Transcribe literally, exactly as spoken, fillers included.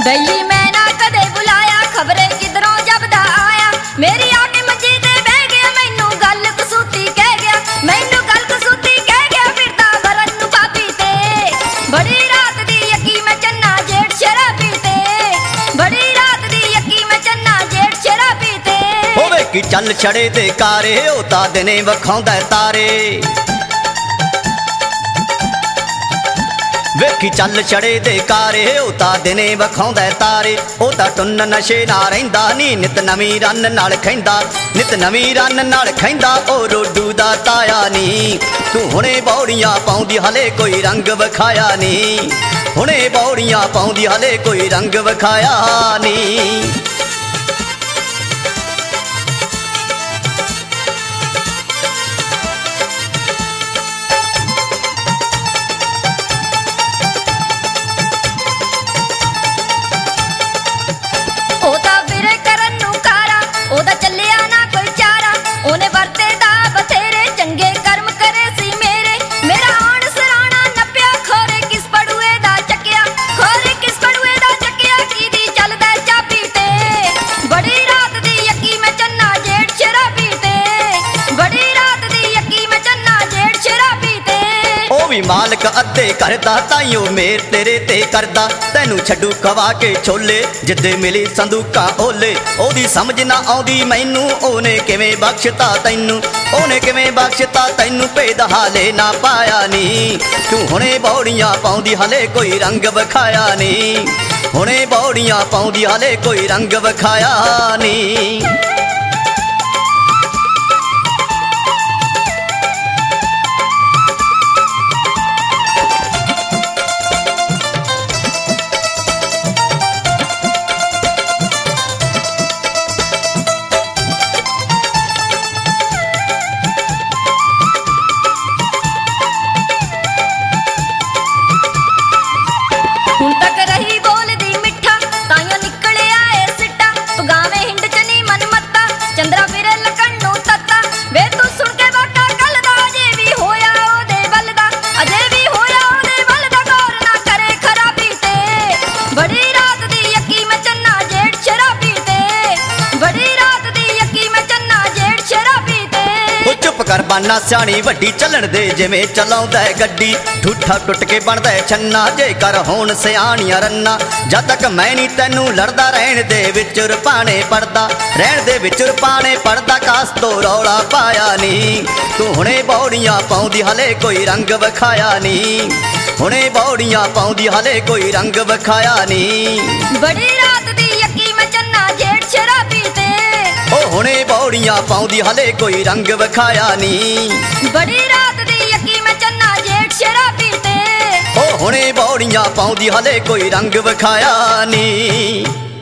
बैली मैं ना कदे बुलाया खबरे किधरों जबदा आया मेरी आके मंजी ते बह गया मैनू गल कसूती कह गया मैनू गल कसूती कह गया फिरदा वरन नू पापी ते बड़ी रात दी यकी मैं चन्ना जेठ शराबी ते बड़ी रात दी यकी मैं चन्ना जेठ शराबी ते होवे कि चल छड़े दे कारे ओ ता दिने वखाउंदा तारे वेखी चल छड़े दे कारे ओ ता दिने वखाउंदा तारे ओ ता टुन्न नशे ना रहिंदा नी नित नवीं रन नाल खैंदा नित नवीं रन नाल खैंदा ओ रोडू दा ताया नी तू हुणे बौड़ियां पाउंदी हले कोई रंग वखाया नी हुणे बौड़ियां पाउंदी हले कोई रंग वखाया नी मालक अद्धे करदा ताइयों मेर तेरे ते करदा तैनू छड्डू खवा के छोले जिद्दे मिली संदूका ओले ओदी समझ ना आउंदी मैनू ओने किवें बख्शता तैनू ओने किवें बख्शता तैनू भेद हाले ना पाया नी तू हुणे बौड़ियां पाउंदी हले कोई रंग वखाया नी हुणे बौड़ियां पाउंदी हले कोई रंग वखाया नी करबाना स्याणी वड्डी चलन दे जिवें चलाउंदा गड्डी ठूठा टुट के बनदा छन्ना जेकर होण सियाणियां रन्ना जद तक मैं नी तैनू लड़दा रहण दे विच रुपाने पड़दा रहण दे विच रुपाने पड़दा कास तो रौला पाया नी तू हुणे बौड़ियां पाउंदी हले कोई रंग वखाया नी हुणे बौड़ियां पाउंदी हले कोई रंग वखाया नी बड़ी रात दी यकी मैं चन्ना जेठ शराबी ते ओ हुणे बौड़ियां पाउंदी हले कोई रंग वखाया नी बड़ी रात दी यकी मैं चन्ना जेठ शराबी ते ओ हुणे बौड़ियां पाउंदी हले कोई रंग वखाया नी।